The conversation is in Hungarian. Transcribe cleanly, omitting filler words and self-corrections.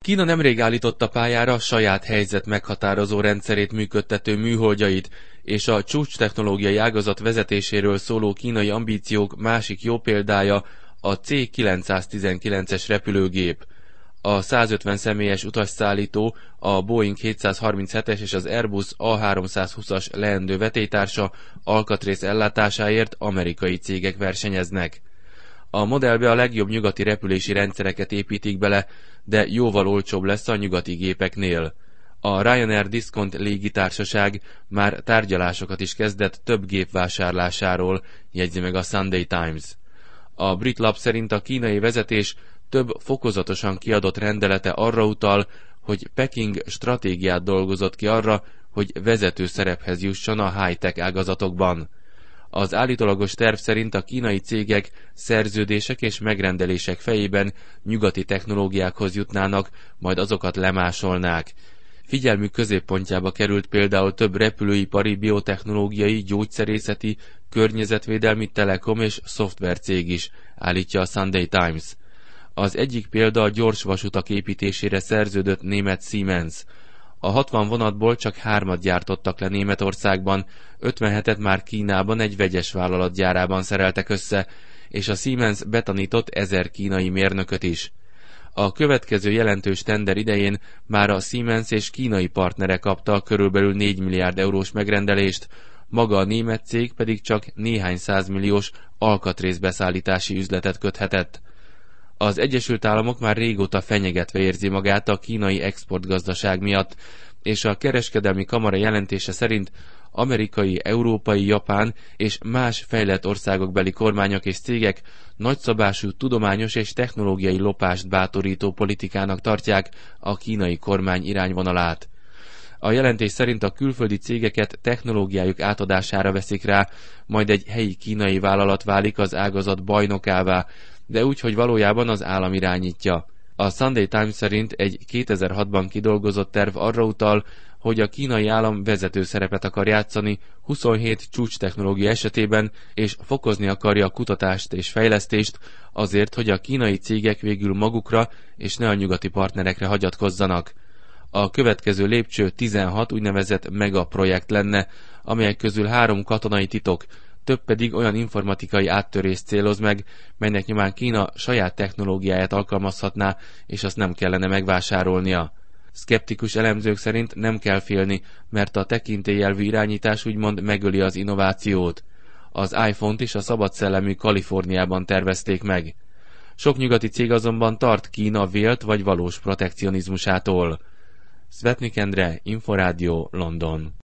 Kína nemrég állította pályára saját helyzet meghatározó rendszerét működtető műholdjait, és a csúcstechnológiai ágazat vezetéséről szóló kínai ambíciók másik jó példája a C-919-es repülőgép. A 150 személyes utasszállító, a Boeing 737-es és az Airbus A320-as leendő vetélytársa alkatrész ellátásáért amerikai cégek versenyeznek. A modellbe a legjobb nyugati repülési rendszereket építik bele, de jóval olcsóbb lesz a nyugati gépeknél. A Ryanair Discount légitársaság már tárgyalásokat is kezdett több gép vásárlásáról, jegyzi meg a Sunday Times. A brit lap szerint a kínai vezetés több fokozatosan kiadott rendelete arra utal, hogy Peking stratégiát dolgozott ki arra, hogy vezető szerephez jusson a high-tech ágazatokban. Az állítólagos terv szerint a kínai cégek szerződések és megrendelések fejében nyugati technológiákhoz jutnának, majd azokat lemásolnák. Figyelmük középpontjába került például több repülőipari, biotechnológiai, gyógyszerészeti, környezetvédelmi, telekom és szoftvercég is, állítja a Sunday Times. Az egyik példa a gyors vasutak építésére szerződött német Siemens. A 60 vonatból csak 3-at gyártottak le Németországban, 57-et már Kínában egy vegyes vállalat gyárában szereltek össze, és a Siemens betanított 1000 kínai mérnököt is. A következő jelentős tender idején már a Siemens és kínai partnere kapta körülbelül 4 milliárd eurós megrendelést, maga a német cég pedig csak néhány százmilliós alkatrészbeszállítási üzletet köthetett. Az Egyesült Államok már régóta fenyegetve érzi magát a kínai exportgazdaság miatt, és a kereskedelmi kamara jelentése szerint amerikai, európai, japán és más fejlett országokbeli kormányok és cégek nagyszabású tudományos és technológiai lopást bátorító politikának tartják a kínai kormány irányvonalát. A jelentés szerint a külföldi cégeket technológiájuk átadására veszik rá, majd egy helyi kínai vállalat válik az ágazat bajnokává, de úgy, hogy valójában az állam irányítja. A Sunday Times szerint egy 2006-ban kidolgozott terv arra utal, hogy a kínai állam vezető szerepet akar játszani 27 csúcstechnológia esetében, és fokozni akarja a kutatást és fejlesztést azért, hogy a kínai cégek végül magukra és ne a nyugati partnerekre hagyatkozzanak. A következő lépcső 16 úgynevezett megaprojekt lenne, amelyek közül 3 katonai titok, több pedig olyan informatikai áttörést céloz meg, melynek nyomán Kína saját technológiáját alkalmazhatná, és azt nem kellene megvásárolnia. Szkeptikus elemzők szerint nem kell félni, mert a tekintélyelvű irányítás úgymond megöli az innovációt. Az iPhone-t is a szabadszellemű Kaliforniában tervezték meg. Sok nyugati cég azonban tart Kína vélt vagy valós protekcionizmusától. Svetnik Endre, Inforádió, London.